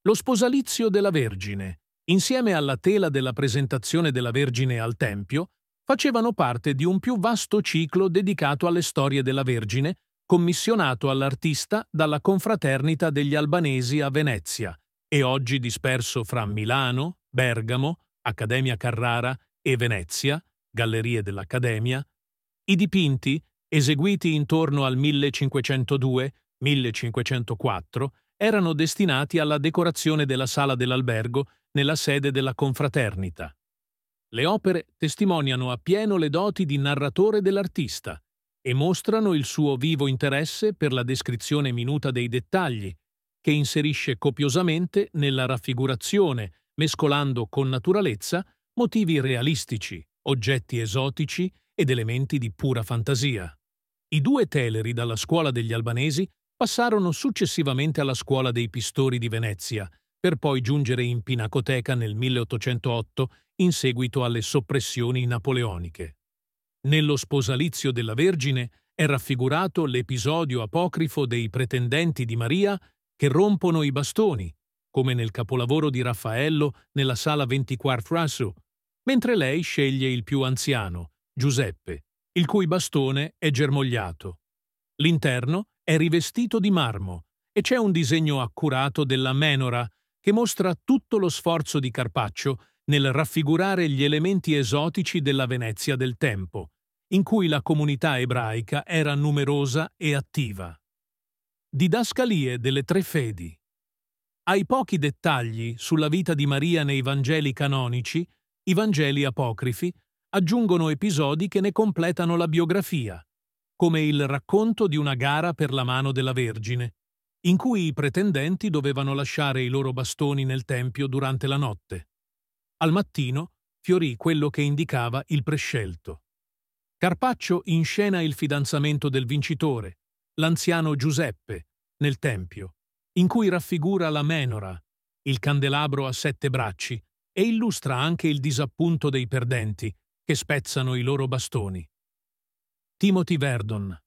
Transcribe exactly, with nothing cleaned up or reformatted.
Lo sposalizio della Vergine, insieme alla tela della presentazione della Vergine al Tempio, facevano parte di un più vasto ciclo dedicato alle storie della Vergine, commissionato all'artista dalla Confraternita degli Albanesi a Venezia e oggi disperso fra Milano, Bergamo, Accademia Carrara e Venezia, Gallerie dell'Accademia. I dipinti, eseguiti intorno al millecinquecentodue millecinquecentoquattro, erano destinati alla decorazione della sala dell'albergo nella sede della Confraternita. Le opere testimoniano appieno le doti di narratore dell'artista e mostrano il suo vivo interesse per la descrizione minuta dei dettagli, che inserisce copiosamente nella raffigurazione, mescolando con naturalezza motivi realistici, oggetti esotici ed elementi di pura fantasia. I due teleri dalla scuola degli Albanesi passarono successivamente alla scuola dei Pistori di Venezia, per poi giungere in Pinacoteca nel milleottocentootto in seguito alle soppressioni napoleoniche. Nello sposalizio della Vergine è raffigurato l'episodio apocrifo dei pretendenti di Maria che rompono i bastoni, come nel capolavoro di Raffaello nella sala ventiquattro, mentre lei sceglie il più anziano, Giuseppe, il cui bastone è germogliato. L'interno è rivestito di marmo e c'è un disegno accurato della menora che mostra tutto lo sforzo di Carpaccio nel raffigurare gli elementi esotici della Venezia del tempo, in cui la comunità ebraica era numerosa e attiva. Didascalie delle tre fedi. Ai pochi dettagli sulla vita di Maria nei Vangeli canonici, i Vangeli apocrifi aggiungono episodi che ne completano la biografia, come il racconto di una gara per la mano della Vergine, in cui i pretendenti dovevano lasciare i loro bastoni nel tempio durante la notte. Al mattino fiorì quello che indicava il prescelto. Carpaccio inscena il fidanzamento del vincitore, l'anziano Giuseppe, nel tempio, in cui raffigura la menora, il candelabro a sette bracci, e illustra anche il disappunto dei perdenti, che spezzano i loro bastoni. Timothy Verdon.